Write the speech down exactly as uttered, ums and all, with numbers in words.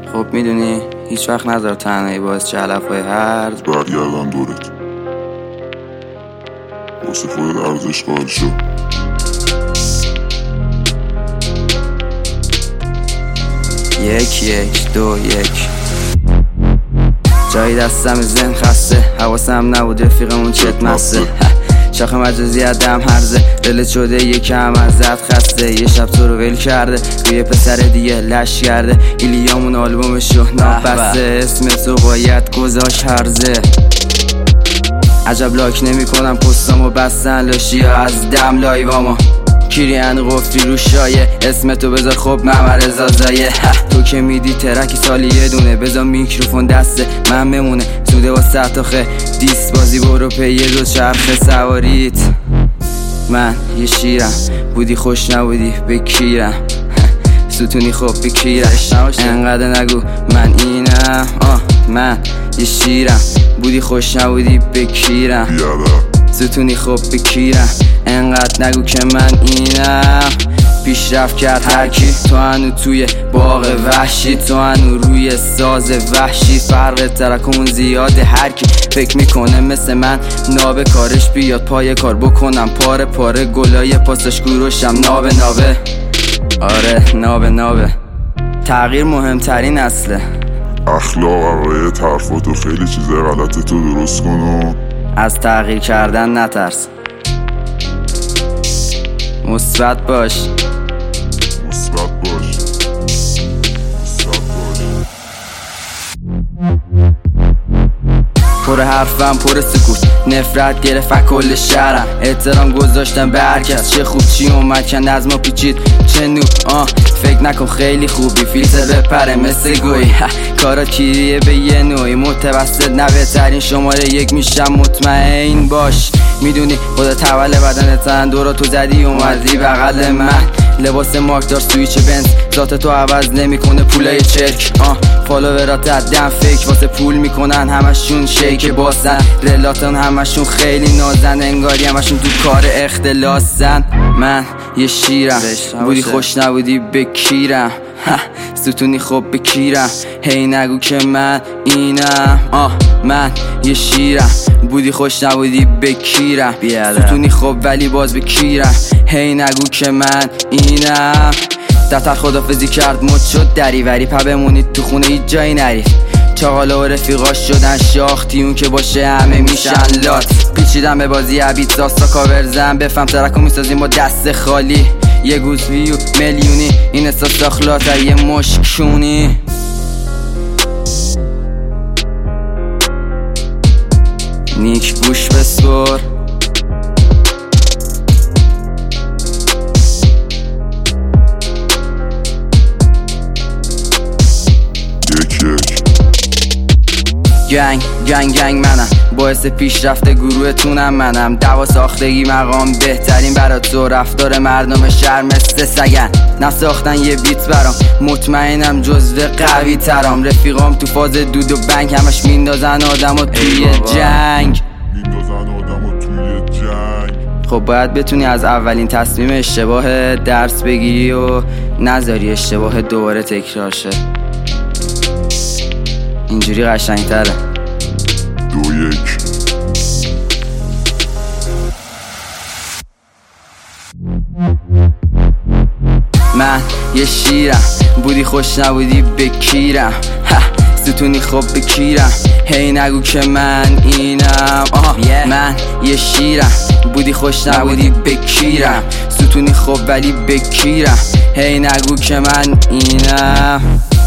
خب میدونی هیچ وقت نذار تنهایی باعث علف‌های هرز برگردن دورت، واسه خودت ارزش قائل شو. یک یک دو یک جایی دستم زن خسته، حواسم نبود رفیقمون چت مسته. شاخه مجازی دم هرزه، دلت شده یکم ازت خسته. یه شب تو رو ول کرده، روی پسر دیگه لش کرده. ایلیامون آلبومشو نابسته، اسم تو باید گذاش هرزه. عجب لاک نمی کنم پستامو بستن لاشی ها از دم لایوامو. کیریان قفلی رو شایه، اسم تو بذار خب ممر زازایه. تو که میدی ترکی سالی یه دونه، بذار میکروفون دسته من بمونه. زوده با ست آخه دیس بازی برو پی دو چرخ سواریت. من یه شیرم بودی خوش نبودی بکیرم. ستونی خب بکیرم انقدر نگو من اینم. آه من یه شیرم بودی خوش نبودی بکیرم. ستونی خب بکیرم انقدر نگو که من اینم. پیشرفت کرد هرکی، تو هنو توی باغ وحشی. تو هنو روی ساز وحشی، فرق ترکمون زیاده. هرکی فکر میکنه مثل من نابه، کارش بیاد پای کار بکنم پاره پاره. گلای پاسش گروشم نابه نابه. آره نابه نابه. تغییر مهمترین اصله. اخلاق عقاید حرفاتو خیلی چیزای غلط تو درست کن و از تغییر کردن نترس. مثبت باش مثبت باش مثبت باش. پر حرفم پر سکوت، نفرت گرفت کل شهرم. احترام گذاشتم به هر کس، چه خوب چی اومد کند از ما پیچید چه نو. آه فکر نکن خیلی خوبی، فیلتر بپره مثل گوی. کارات کیریه به یه نوعی، متوسط نه بهترین شماره یک میشم مطمئن باش. میدونی خودت حول بدنت زن، دورا تو زدی اومدی بغل من. لباس مارک دار سویچ بنز، ذات تو عوض نمیکنه پولای چرک. آه فالوورات دم فیک واسه پول میکنن، همشون شیک باسن. رلاتون همشون خیلی نازن، انگاری همشون تو کار اختلاسن. من یه شیرم بودی خوش نبودی بکیرم. ستونی خب بکیرم هی نگو که من اینم. آه من یه شیرم بودی خوش نبودی بکیرم. ستونی خب ولی باز بکیرم هی نگو که من اینم. دفتر خدافزی کرد مد شد دریوری، پا بمونید تو خونه هیچ جایی نرید. چاقالا و رفیقاش شدن شاختی، اون که باشه همه میشن لات. پیچیدم به بازی عبید ساستا کاورزم، بفهم ترکو میسازیم با دست خالی. یه گوز ویو میلیونی، این احساس داخلات یه مشکشونی. نیک گوش بسپر. گنگ گنگ گنگ منم، باعث پیشرفت گروهتونم منم. دوا ساختگی مقام بهترین برا تو، رفتار مردم شهر مثل سگن. نساختن یه بیت برام، مطمئنم جزو قوی ترام. رفیقام تو فاز دود و بنگ، همش میندازن آدمو توی جنگ. میندازن آدمو توی جنگ. خب باید بتونی از اولین تصمیم اشتباه درس بگیری و نذاری اشتباه دوباره تکرار شه. اینجوری قشنگتره. دو یک من یه شیرم بودی خوش نبودی بکیرم. ستونی خب بکیرم هی نگو که من اینم. آها من یه شیرم بودی خوش نبودی بکیرم. ستونی خب ولی بکیرم هی نگو که من اینم.